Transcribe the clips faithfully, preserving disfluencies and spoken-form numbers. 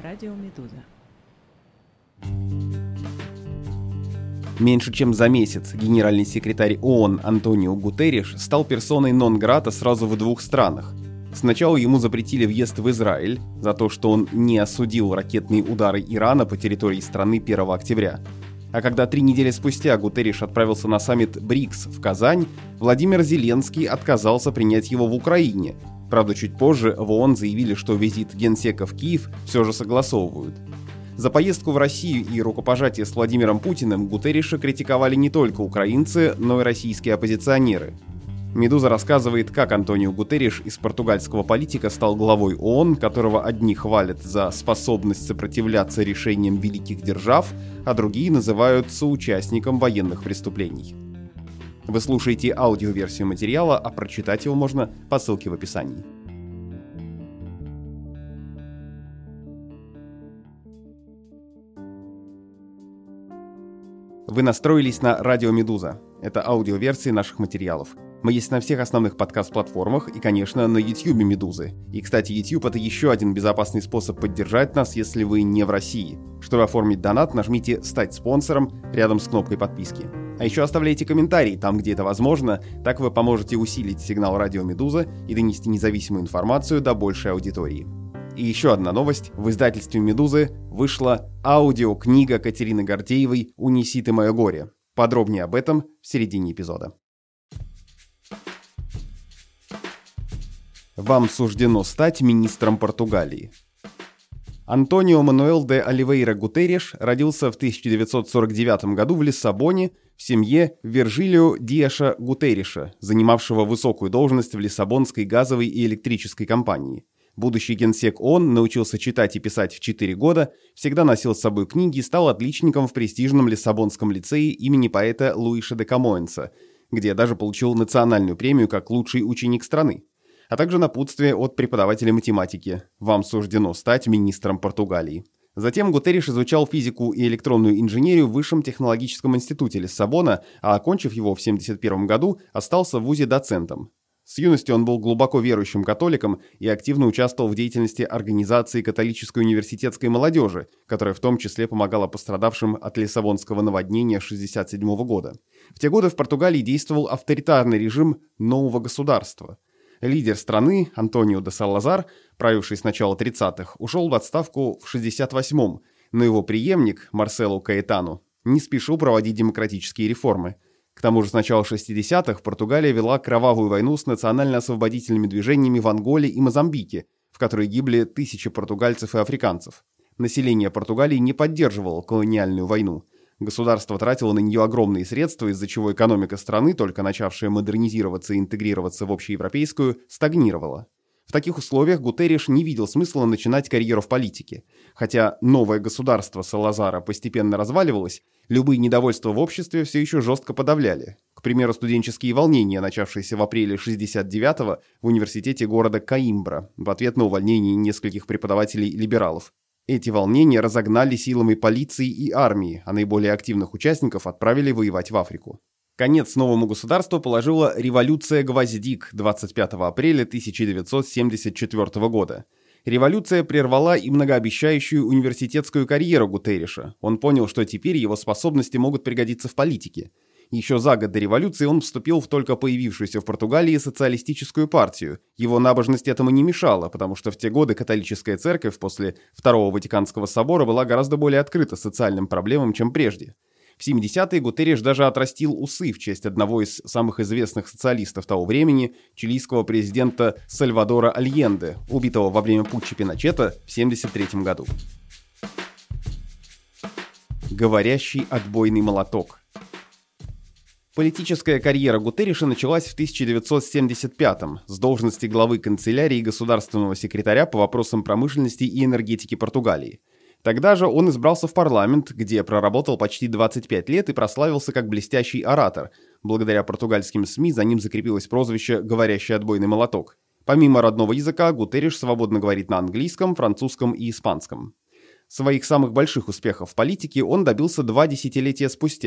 Радио Медуза. Меньше чем за месяц генеральный секретарь ООН Антонио Гутерриш стал персоной нон-грата сразу в двух странах. Сначала ему запретили въезд в Израиль за то, что он не осудил ракетные удары Ирана по территории страны первого октября. А когда три недели спустя Гутерриш отправился на саммит БРИКС в Казань, Владимир Зеленский отказался принять его в Украине. Правда, чуть позже в ООН заявили, что визит генсека в Киев все же согласовывают. За поездку в Россию и рукопожатие с Владимиром Путиным Гутерриша критиковали не только украинцы, но и российские оппозиционеры. «Медуза» рассказывает, как Антонио Гутерриш из португальского политика стал главой ООН, которого одни хвалят за способность сопротивляться решениям великих держав, а другие называют соучастником военных преступлений. Вы слушаете аудиоверсию материала, а прочитать его можно по ссылке в описании. Вы настроились на Радио Медуза. Это аудиоверсии наших материалов. Мы есть на всех основных подкаст-платформах и, конечно, на YouTube Медузы. И, кстати, YouTube — это еще один безопасный способ поддержать нас, если вы не в России. Чтобы оформить донат, нажмите «Стать спонсором» рядом с кнопкой подписки. А еще оставляйте комментарии там, где это возможно, так вы поможете усилить сигнал Радио Медуза и донести независимую информацию до большей аудитории. И еще одна новость. В издательстве «Медузы» вышла аудиокнига Катерины Гордеевой «Унеси ты мое горе». Подробнее об этом в середине эпизода. Вам суждено стать министром Португалии. Антонио Мануэл де Оливейра Гутерриш родился в тысяча девятьсот сорок девятом году в Лиссабоне в семье Виржилио Диаша Гутерриша, занимавшего высокую должность в Лиссабонской газовой и электрической компании. Будущий генсек ООН научился читать и писать в четыре года, всегда носил с собой книги и стал отличником в престижном Лиссабонском лицее имени поэта Луиша де Камоэнса, где даже получил национальную премию как лучший ученик страны, а также напутствие от преподавателя математики: «Вам суждено стать министром Португалии». Затем Гутерриш изучал физику и электронную инженерию в Высшем технологическом институте Лиссабона, а окончив его в семьдесят первом году, остался в вузе доцентом. С юности он был глубоко верующим католиком и активно участвовал в деятельности организации католической университетской молодежи, которая в том числе помогала пострадавшим от лиссабонского наводнения шестьдесят седьмого года. В те годы в Португалии действовал авторитарный режим нового государства. Лидер страны, Антонио де Салазар, правивший с начала тридцатых, ушел в отставку в шестьдесят восьмом, но его преемник, Марселу Каэтану, не спешил проводить демократические реформы. К тому же с начала шестидесятых Португалия вела кровавую войну с национально-освободительными движениями в Анголе и Мозамбике, в которой гибли тысячи португальцев и африканцев. Население Португалии не поддерживало колониальную войну. Государство тратило на нее огромные средства, из-за чего экономика страны, только начавшая модернизироваться и интегрироваться в общеевропейскую, стагнировала. В таких условиях Гутерриш не видел смысла начинать карьеру в политике. Хотя новое государство Салазара постепенно разваливалось, любые недовольства в обществе все еще жестко подавляли. К примеру, студенческие волнения, начавшиеся в апреле шестьдесят девятого в университете города Коимбра в ответ на увольнение нескольких преподавателей-либералов. Эти волнения разогнали силами полиции и армии, а наиболее активных участников отправили воевать в Африку. Конец новому государству положила революция Гвоздик двадцать пятого апреля тысяча девятьсот семьдесят четвёртого года. Революция прервала и многообещающую университетскую карьеру Гутерриша. Он понял, что теперь его способности могут пригодиться в политике. Еще за год до революции он вступил в только появившуюся в Португалии социалистическую партию. Его набожность этому не мешала, потому что в те годы католическая церковь после Второго Ватиканского собора была гораздо более открыта социальным проблемам, чем прежде. В семидесятые Гутерриш даже отрастил усы в честь одного из самых известных социалистов того времени, чилийского президента Сальвадора Альенде, убитого во время путча Пиночета в семьдесят третьем году. Говорящий отбойный молоток. Политическая карьера Гутерриша началась в тысяча девятьсот семьдесят пятом с должности главы канцелярии государственного секретаря по вопросам промышленности и энергетики Португалии. Тогда же он избрался в парламент, где проработал почти двадцать пять лет и прославился как блестящий оратор. Благодаря португальским СМИ за ним закрепилось прозвище «говорящий отбойный молоток». Помимо родного языка, Гутерриш свободно говорит на английском, французском и испанском. Своих самых больших успехов в политике он добился два десятилетия спустя.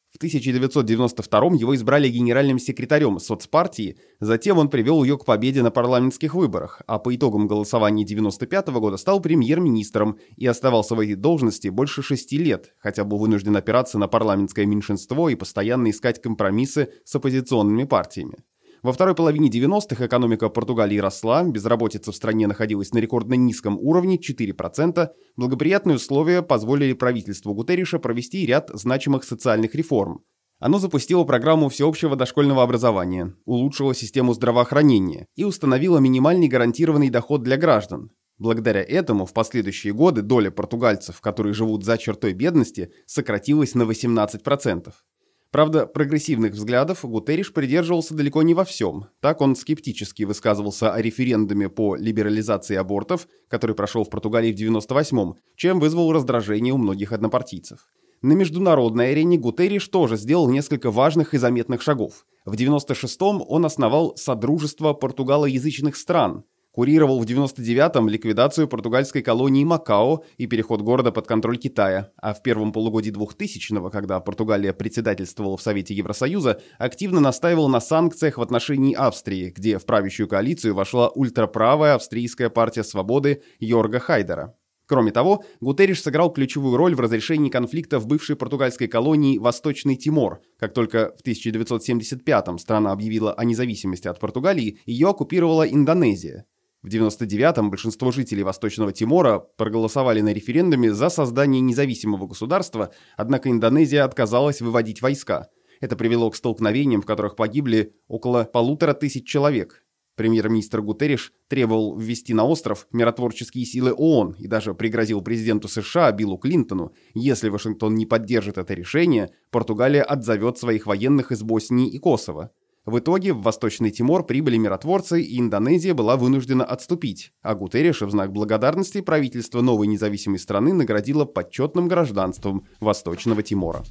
В тысяча девятьсот девяносто втором его избрали генеральным секретарем соцпартии, затем он привел ее к победе на парламентских выборах, а по итогам голосования девяносто пятого года стал премьер-министром и оставался в этой должности больше шести лет, хотя был вынужден опираться на парламентское меньшинство и постоянно искать компромиссы с оппозиционными партиями. Во второй половине девяностых экономика Португалии росла, безработица в стране находилась на рекордно низком уровне четыре процента, благоприятные условия позволили правительству Гутерриша провести ряд значимых социальных реформ. Оно запустило программу всеобщего дошкольного образования, улучшило систему здравоохранения и установило минимальный гарантированный доход для граждан. Благодаря этому в последующие годы доля португальцев, которые живут за чертой бедности, сократилась на восемнадцать процентов. Правда, прогрессивных взглядов Гутерриш придерживался далеко не во всем. Так он скептически высказывался о референдуме по либерализации абортов, который прошел в Португалии в девяносто восьмом, чем вызвал раздражение у многих однопартийцев. На международной арене Гутерриш тоже сделал несколько важных и заметных шагов. В девяносто шестом он основал Содружество португалоязычных стран, курировал в девяносто девятом ликвидацию португальской колонии Макао и переход города под контроль Китая, а в первом полугодии двухтысячного, когда Португалия председательствовала в Совете Евросоюза, активно настаивал на санкциях в отношении Австрии, где в правящую коалицию вошла ультраправая австрийская партия свободы Йорга Хайдера. Кроме того, Гутерриш сыграл ключевую роль в разрешении конфликта в бывшей португальской колонии Восточный Тимор. Как только в тысяча девятьсот семьдесят пятом страна объявила о независимости от Португалии, ее оккупировала Индонезия. В девяносто девятом большинство жителей Восточного Тимора проголосовали на референдуме за создание независимого государства, однако Индонезия отказалась выводить войска. Это привело к столкновениям, в которых погибли около полутора тысяч человек. Премьер-министр Гутерриш требовал ввести на остров миротворческие силы ООН и даже пригрозил президенту США Биллу Клинтону: если Вашингтон не поддержит это решение, Португалия отзовет своих военных из Боснии и Косово. В итоге в Восточный Тимор прибыли миротворцы, и Индонезия была вынуждена отступить, а Гутерриша в знак благодарности правительство новой независимой страны наградило почетным гражданством Восточного Тимора.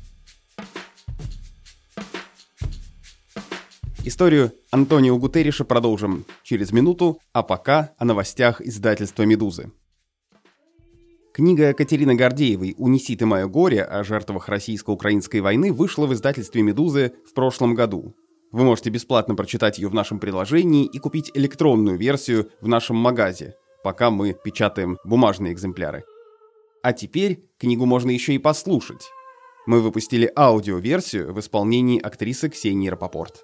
Историю Антонио Гутерриша продолжим через минуту, а пока о новостях издательства «Медузы». Книга Катерины Гордеевой «Унеси ты мое горе» о жертвах российско-украинской войны вышла в издательстве «Медузы» в прошлом году. Вы можете бесплатно прочитать ее в нашем приложении и купить электронную версию в нашем магазе, пока мы печатаем бумажные экземпляры. А теперь книгу можно еще и послушать. Мы выпустили аудиоверсию в исполнении актрисы Ксении Рапопорт.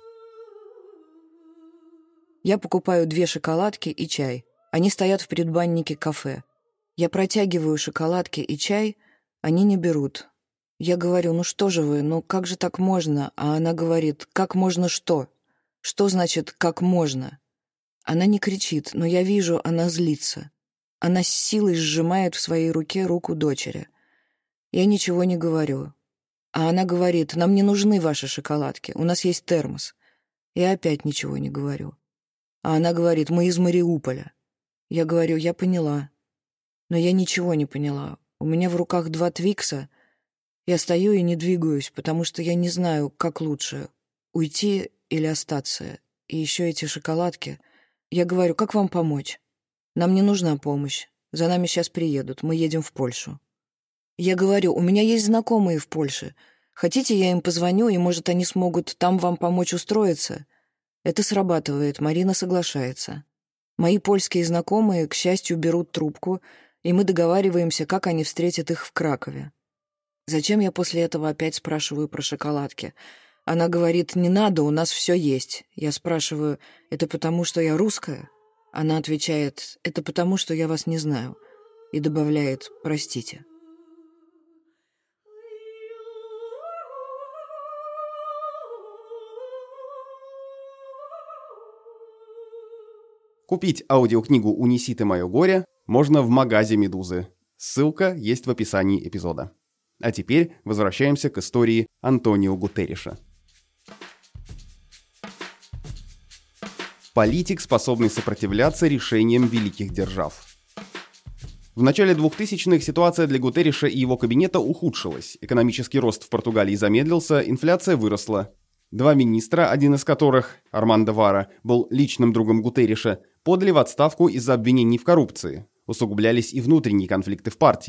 Я покупаю две шоколадки и чай. Они стоят в предбаннике кафе. Я протягиваю шоколадки и чай, они не берут. Я говорю: ну что же вы, ну как же так можно? А она говорит: как можно что? Что значит «как можно»? Она не кричит, но я вижу, она злится. Она с силой сжимает в своей руке руку дочери. Я ничего не говорю. А она говорит: нам не нужны ваши шоколадки, у нас есть термос. Я опять ничего не говорю. А она говорит: мы из Мариуполя. Я говорю: я поняла. Но я ничего не поняла. У меня в руках два твикса. Я стою и не двигаюсь, потому что я не знаю, как лучше — уйти или остаться. И еще эти шоколадки. Я говорю: как вам помочь? Нам не нужна помощь. За нами сейчас приедут. Мы едем в Польшу. Я говорю: у меня есть знакомые в Польше. Хотите, я им позвоню, и, может, они смогут там вам помочь устроиться? Это срабатывает. Марина соглашается. Мои польские знакомые, к счастью, берут трубку, и мы договариваемся, как они встретят их в Кракове. Зачем я после этого опять спрашиваю про шоколадки? Она говорит: не надо, у нас все есть. Я спрашиваю: это потому, что я русская? Она отвечает: это потому, что я вас не знаю. И добавляет: простите. Купить аудиокнигу «Унеси ты мое горе» можно в магазе «Медузы». Ссылка есть в описании эпизода. А теперь возвращаемся к истории Антонио Гутерриша. Политик, способный сопротивляться решениям великих держав. В начале двухтысячных ситуация для Гутерриша и его кабинета ухудшилась. Экономический рост в Португалии замедлился, инфляция выросла. Два министра, один из которых, Армандо Вара, был личным другом Гутерриша, подали в отставку из-за обвинений в коррупции. Усугублялись и внутренние конфликты в партии.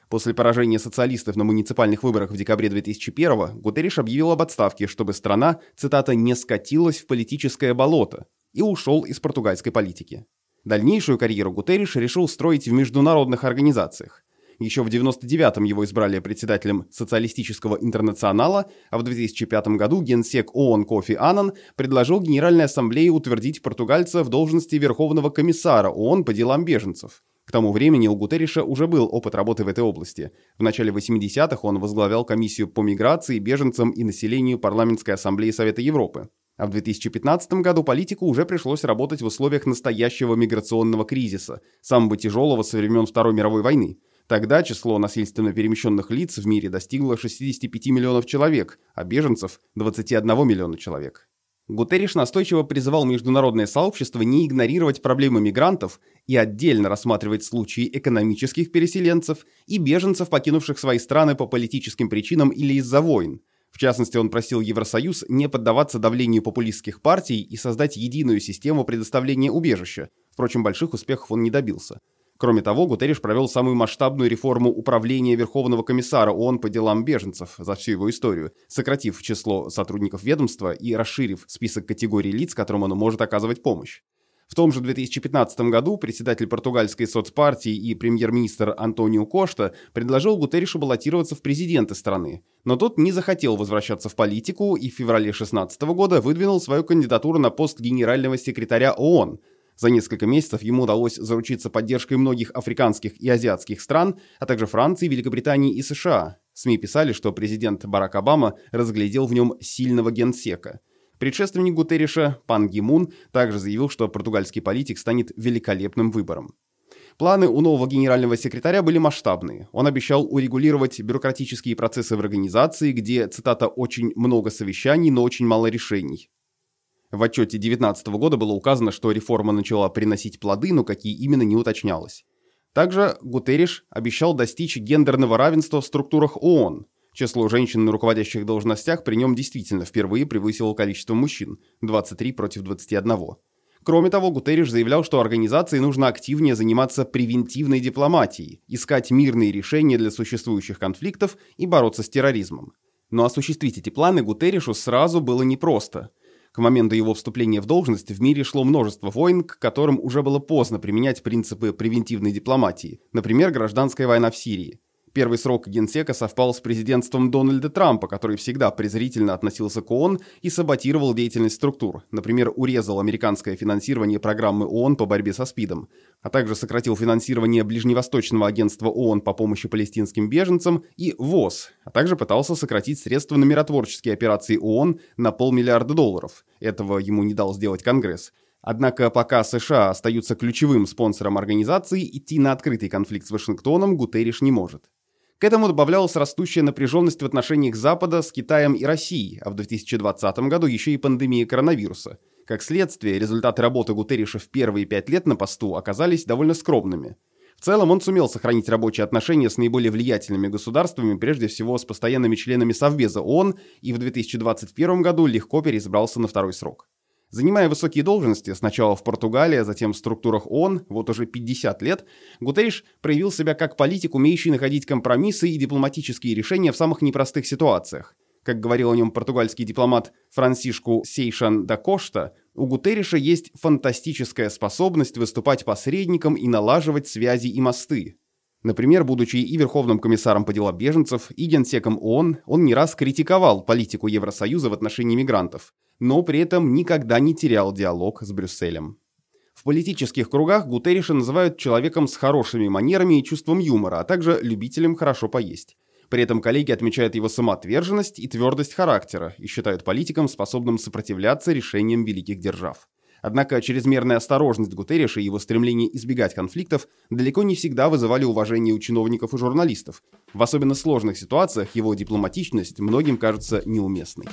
После поражения социалистов на муниципальных выборах в декабре две тысячи первого Гутерриш объявил об отставке, чтобы страна, цитата, «не скатилась в политическое болото», и ушел из португальской политики. Дальнейшую карьеру Гутерриш решил строить в международных организациях. Еще в девяносто девятом его избрали председателем Социалистического интернационала, а в две тысячи пятом году генсек ООН Кофи Аннан предложил Генеральной Ассамблее утвердить португальца в должности Верховного комиссара ООН по делам беженцев. К тому времени у Гутерриша уже был опыт работы в этой области. В начале восьмидесятых он возглавлял комиссию по миграции, беженцам и населению Парламентской ассамблеи Совета Европы. А в две тысячи пятнадцатом году политику уже пришлось работать в условиях настоящего миграционного кризиса, самого тяжелого со времен Второй мировой войны. Тогда число насильственно перемещенных лиц в мире достигло шестидесяти пяти миллионов человек, а беженцев – двадцати одного миллиона человек. Гутерриш настойчиво призывал международное сообщество не игнорировать проблемы мигрантов и отдельно рассматривать случаи экономических переселенцев и беженцев, покинувших свои страны по политическим причинам или из-за войн. В частности, он просил Евросоюз не поддаваться давлению популистских партий и создать единую систему предоставления убежища. Впрочем, больших успехов он не добился. Кроме того, Гутерриш провел самую масштабную реформу управления Верховного комиссара ООН по делам беженцев за всю его историю, сократив число сотрудников ведомства и расширив список категорий лиц, которым он может оказывать помощь. В том же две тысячи пятнадцатом году председатель португальской соцпартии и премьер-министр Антонио Кошта предложил Гутерришу баллотироваться в президенты страны, но тот не захотел возвращаться в политику и в феврале две тысячи шестнадцатого года выдвинул свою кандидатуру на пост генерального секретаря ООН. За несколько месяцев ему удалось заручиться поддержкой многих африканских и азиатских стран, а также Франции, Великобритании и США. СМИ писали, что президент Барак Обама разглядел в нем сильного генсека. Предшественник Гутерриша, Пан Ги Мун, также заявил, что португальский политик станет великолепным выбором. Планы у нового генерального секретаря были масштабные. Он обещал урегулировать бюрократические процессы в организации, где, цитата, «очень много совещаний, но очень мало решений». В отчете две тысячи девятнадцатого года было указано, что реформа начала приносить плоды, но какие именно не уточнялось. Также Гутерриш обещал достичь гендерного равенства в структурах ООН. Число женщин на руководящих должностях при нем действительно впервые превысило количество мужчин – двадцать три против двадцати одного. Кроме того, Гутерриш заявлял, что организации нужно активнее заниматься превентивной дипломатией, искать мирные решения для существующих конфликтов и бороться с терроризмом. Но осуществить эти планы Гутерришу сразу было непросто. К моменту его вступления в должность в мире шло множество войн, к которым уже было поздно применять принципы превентивной дипломатии, например, гражданская война в Сирии. Первый срок генсека совпал с президентством Дональда Трампа, который всегда презрительно относился к ООН и саботировал деятельность структур, например, урезал американское финансирование программы ООН по борьбе со СПИДом, а также сократил финансирование Ближневосточного агентства ООН по помощи палестинским беженцам и ВОЗ, а также пытался сократить средства на миротворческие операции ООН на полмиллиарда долларов. Этого ему не дал сделать Конгресс. Однако пока США остаются ключевым спонсором организации, идти на открытый конфликт с Вашингтоном Гутерриш не может. К этому добавлялась растущая напряженность в отношениях Запада с Китаем и Россией, а в две тысячи двадцатом году еще и пандемия коронавируса. Как следствие, результаты работы Гутерриша в первые пять лет на посту оказались довольно скромными. В целом он сумел сохранить рабочие отношения с наиболее влиятельными государствами, прежде всего с постоянными членами Совбеза ООН, и в две тысячи двадцать первом году легко переизбрался на второй срок. Занимая высокие должности, сначала в Португалии, а затем в структурах ООН, вот уже пятьдесят лет, Гутерриш проявил себя как политик, умеющий находить компромиссы и дипломатические решения в самых непростых ситуациях. Как говорил о нем португальский дипломат Франсишку Сейшан да Кошта, у Гутерриша есть фантастическая способность выступать посредником и налаживать связи и мосты. Например, будучи и Верховным комиссаром по делам беженцев, и генсеком ООН, он не раз критиковал политику Евросоюза в отношении мигрантов, но при этом никогда не терял диалог с Брюсселем. В политических кругах Гутерриша называют человеком с хорошими манерами и чувством юмора, а также любителем хорошо поесть. При этом коллеги отмечают его самоотверженность и твердость характера и считают политиком, способным сопротивляться решениям великих держав. Однако чрезмерная осторожность Гутерриша и его стремление избегать конфликтов далеко не всегда вызывали уважение у чиновников и журналистов. В особенно сложных ситуациях его дипломатичность многим кажется неуместной.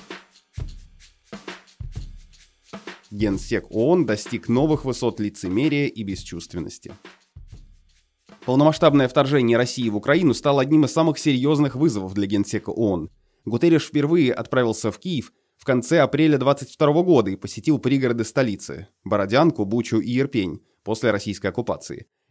Генсек ООН достиг новых высот лицемерия и бесчувственности. Полномасштабное вторжение России в Украину стало одним из самых серьезных вызовов для Генсека ООН. Гутерриш впервые отправился в Киев в конце апреля двадцать второго года и посетил пригороды столицы – Бородянку, Бучу и Ирпень после российской оккупации.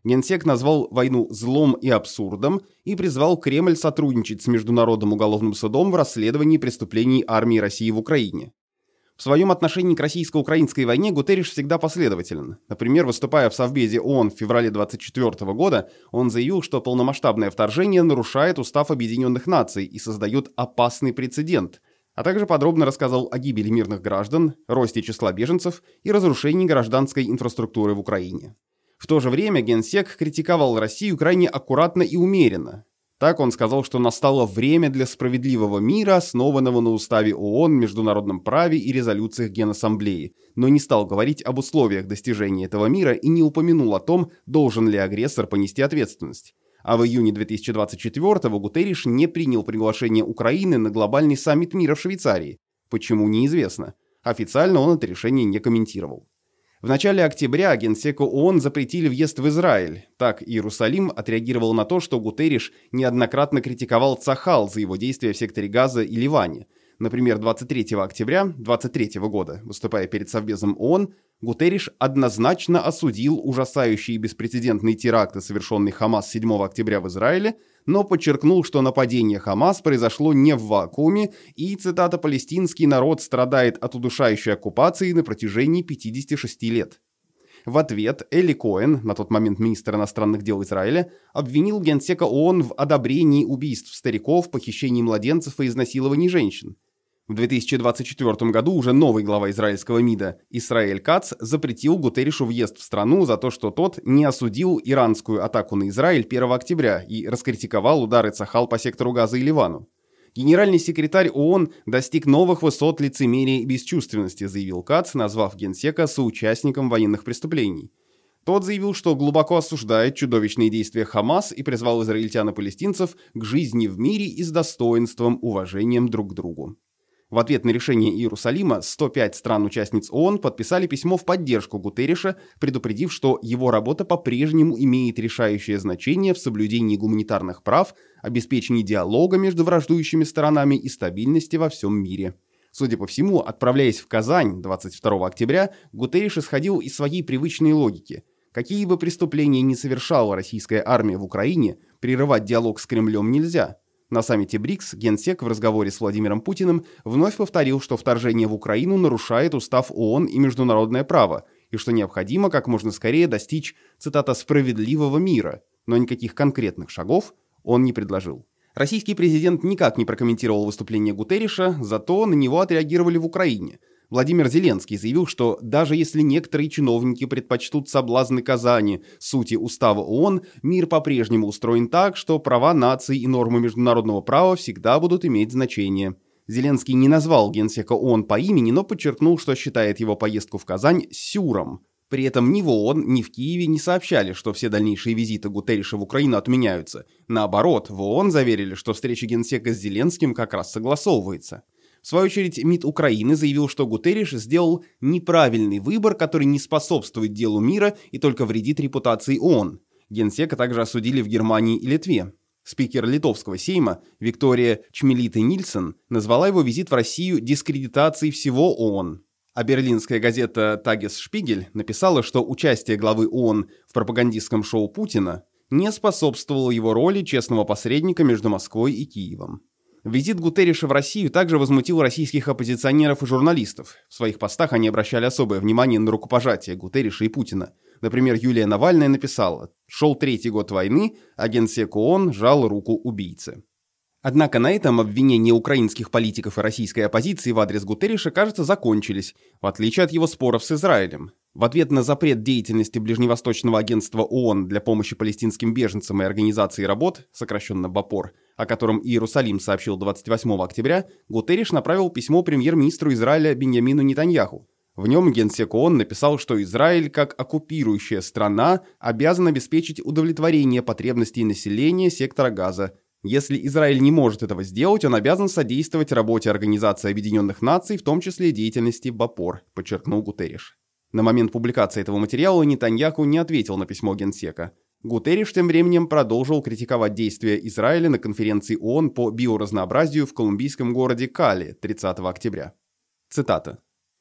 Генсек назвал войну злом и абсурдом и призвал Кремль сотрудничать с Международным уголовным судом в расследовании преступлений армии России в Украине. В своем отношении к российско-украинской войне Гутерриш всегда последователен. Например, выступая в Совбезе ООН в феврале двадцать четвёртого года, он заявил, что полномасштабное вторжение нарушает Устав Объединенных Наций и создает опасный прецедент, а также подробно рассказал о гибели мирных граждан, росте числа беженцев и разрушении гражданской инфраструктуры в Украине. В то же время Генсек критиковал Россию крайне аккуратно и умеренно. Так он сказал, что настало время для справедливого мира, основанного на Уставе ООН, международном праве и резолюциях Генассамблеи, но не стал говорить об условиях достижения этого мира и не упомянул о том, должен ли агрессор понести ответственность. А в июне две тысячи двадцать четвёртого Гутерриш не принял приглашение Украины на глобальный саммит мира в Швейцарии. Почему, неизвестно. Официально он это решение не комментировал. В начале октября Генсеку ООН запретили въезд в Израиль. Так Иерусалим отреагировал на то, что Гутерриш неоднократно критиковал Цахал за его действия в секторе Газа и Ливане. Например, двадцать третьего октября две тысячи двадцать третьего года, выступая перед Совбезом ООН, Гутерриш однозначно осудил ужасающие беспрецедентные теракты, совершенные Хамас седьмого октября в Израиле, но подчеркнул, что нападение Хамас произошло не в вакууме и, цитата, «палестинский народ страдает от удушающей оккупации на протяжении пятидесяти шести лет». В ответ Эли Коэн, на тот момент министр иностранных дел Израиля, обвинил Генсека ООН в одобрении убийств стариков, похищении младенцев и изнасиловании женщин. В две тысячи двадцать четвёртом году уже новый глава израильского МИДа Исраэль Кац запретил Гутерришу въезд в страну за то, что тот не осудил иранскую атаку на Израиль первого октября и раскритиковал удары Цахал по сектору Газа и Ливану. Генеральный секретарь ООН достиг новых высот лицемерия и бесчувственности, заявил Кац, назвав Генсека соучастником военных преступлений. Тот заявил, что глубоко осуждает чудовищные действия Хамас и призвал израильтян и палестинцев к жизни в мире и с достоинством, уважением друг к другу. В ответ на решение Иерусалима сто пять стран-участниц ООН подписали письмо в поддержку Гутерриша, предупредив, что его работа по-прежнему имеет решающее значение в соблюдении гуманитарных прав, обеспечении диалога между враждующими сторонами и стабильности во всем мире. Судя по всему, отправляясь в Казань двадцать второго октября, Гутерриш исходил из своей привычной логики. Какие бы преступления ни совершала российская армия в Украине, прерывать диалог с Кремлем нельзя. На саммите БРИКС Генсек в разговоре с Владимиром Путиным вновь повторил, что вторжение в Украину нарушает устав ООН и международное право, и что необходимо как можно скорее достичь, цитата, «справедливого мира», но никаких конкретных шагов он не предложил. Российский президент никак не прокомментировал выступление Гутерриша, зато на него отреагировали в Украине. Владимир Зеленский заявил, что даже если некоторые чиновники предпочтут соблазны Казани сути устава ООН, мир по-прежнему устроен так, что права наций и нормы международного права всегда будут иметь значение. Зеленский не назвал генсека ООН по имени, но подчеркнул, что считает его поездку в Казань сюром. При этом ни в ООН, ни в Киеве не сообщали, что все дальнейшие визиты Гутерриша в Украину отменяются. Наоборот, в ООН заверили, что встреча генсека с Зеленским как раз согласовывается. В свою очередь, МИД Украины заявил, что Гутерриш сделал неправильный выбор, который не способствует делу мира и только вредит репутации ООН. Генсека также осудили в Германии и Литве. Спикер Литовского сейма Виктория Чмилиты-Нильсен назвала его визит в Россию дискредитацией всего ООН. А берлинская газета «Тагес Шпигель» написала, что участие главы ООН в пропагандистском шоу Путина не способствовало его роли честного посредника между Москвой и Киевом. Визит Гутерриша в Россию также возмутил российских оппозиционеров и журналистов. В своих постах они обращали особое внимание на рукопожатие Гутерриша и Путина. Например, Юлия Навальная написала: «Шел третий год войны, а генсек ООН жал руку убийце». Однако на этом обвинения украинских политиков и российской оппозиции в адрес Гутерриша, кажется, закончились, в отличие от его споров с Израилем. В ответ на запрет деятельности Ближневосточного агентства ООН для помощи палестинским беженцам и организации работ, сокращенно БАПОР, о котором Иерусалим сообщил двадцать восьмого октября, Гутерриш направил письмо премьер-министру Израиля Биньямину Нетаньяху. В нем генсек ООН написал, что Израиль, как оккупирующая страна, обязан обеспечить удовлетворение потребностей населения сектора Газа. Если Израиль не может этого сделать, он обязан содействовать работе Организации Объединенных Наций, в том числе и деятельности БАПОР, подчеркнул Гутерриш. На момент публикации этого материала Нетаньяху не ответил на письмо генсека. Гутерриш тем временем продолжил критиковать действия Израиля на конференции ООН по биоразнообразию в колумбийском городе Кали тридцатого октября. Цитата.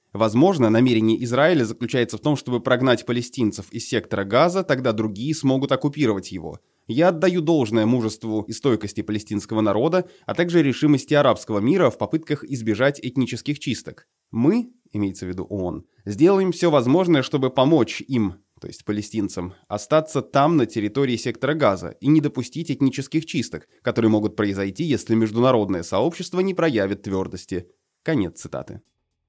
Возможно, намерение Израиля заключается в том, чтобы прогнать палестинцев из сектора Газа, тогда другие смогут оккупировать его. Я отдаю должное мужеству и стойкости палестинского народа, а также решимости арабского мира в попытках избежать этнических чисток. Мы, имеется в виду ООН, сделаем все возможное, чтобы помочь им, то есть палестинцам, остаться там, на территории сектора Газа, и не допустить этнических чисток, которые могут произойти, если международное сообщество не проявит твердости. Конец цитаты.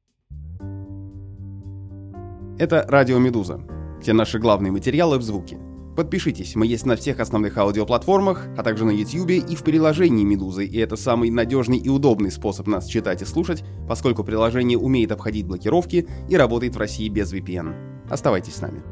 Это Радио Медуза. Все наши главные материалы в звуке. Подпишитесь, мы есть на всех основных аудиоплатформах, а также на YouTube и в приложении Медузы, и это самый надежный и удобный способ нас читать и слушать, поскольку приложение умеет обходить блокировки и работает в России без ви пи эн. Оставайтесь с нами.